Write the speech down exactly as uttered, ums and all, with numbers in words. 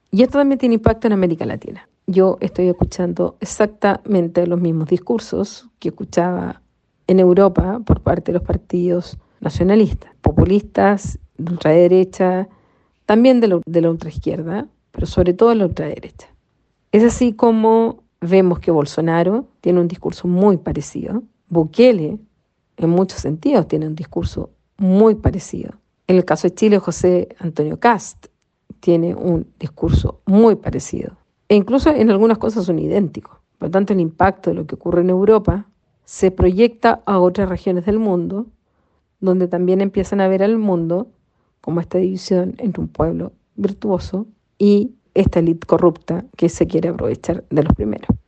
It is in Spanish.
Y esto también tiene impacto en América Latina. Yo estoy escuchando exactamente los mismos discursos que escuchaba en Europa por parte de los partidos nacionalistas, populistas, de ultraderecha, también de la, de la ultraizquierda, pero sobre todo de la ultraderecha. Es así como vemos que Bolsonaro tiene un discurso muy parecido, Bukele en muchos sentidos tiene un discurso muy parecido. En el caso de Chile, José Antonio Kast tiene un discurso muy parecido. E incluso en algunas cosas son idénticos. Por lo tanto, el impacto de lo que ocurre en Europa se proyecta a otras regiones del mundo, donde también empiezan a ver al mundo como esta división entre un pueblo virtuoso y esta élite corrupta que se quiere aprovechar de los primeros.